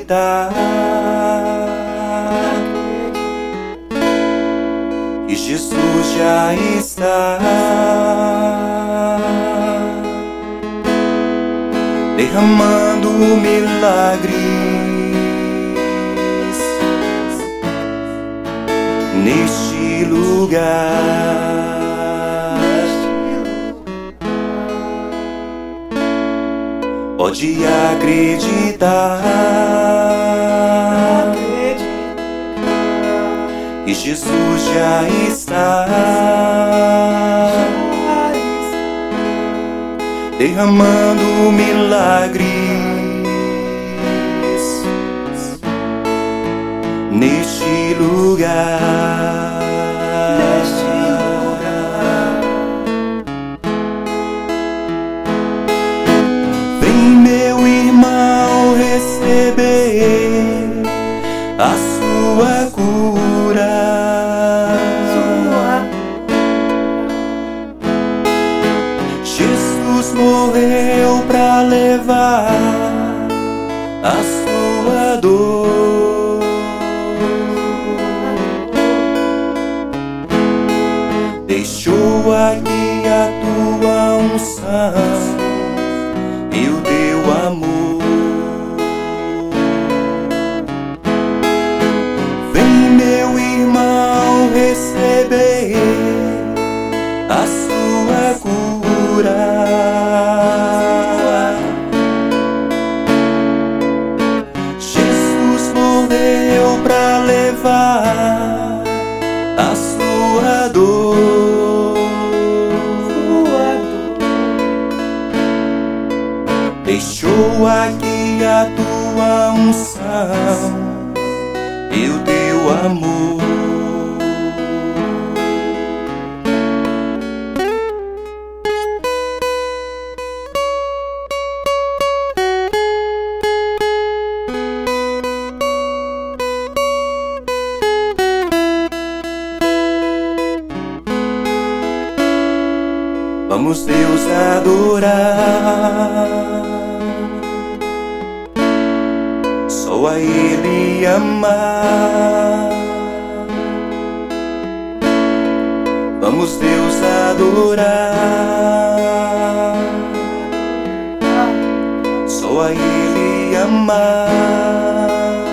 acreditar que Jesus já está derramando milagres neste lugar. Pode acreditar que Jesus já está derramando milagres neste lugar. Meu irmão, receber a sua cura. Jesus morreu para levar a sua dor. Deixou aqui a tua unção e o teu amor. Vem, meu irmão, receber a sua cura. Jesus morreu para levar a sua dor. Deixou aqui a tua unção e o teu amor. Vamos, Deus, adorar, só a Ele amar. Vamos, Deus, adorar, só a Ele amar.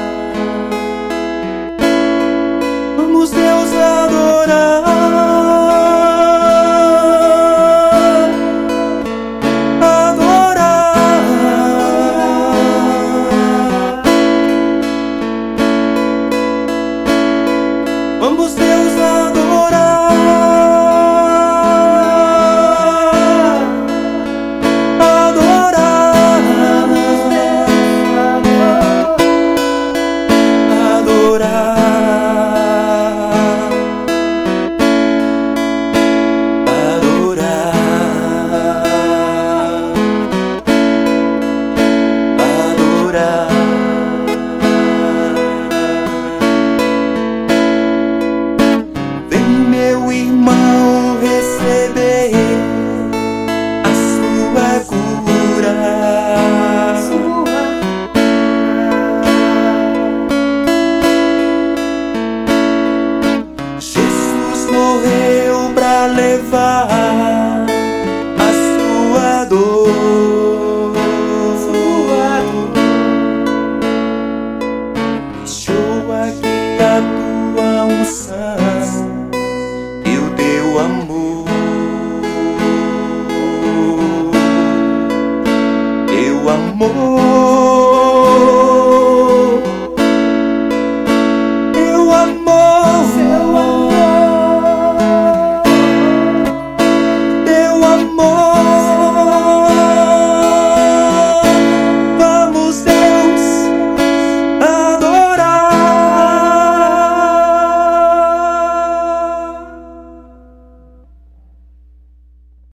Vamos, Deus, adorar, vamos, Deus, adorar, adorar, adorar, adorar, adorar. Meu irmão, receber a sua cura. Jesus morreu para levar a sua dor. Deixou aqui a tua unção e o teu amor. Teu amor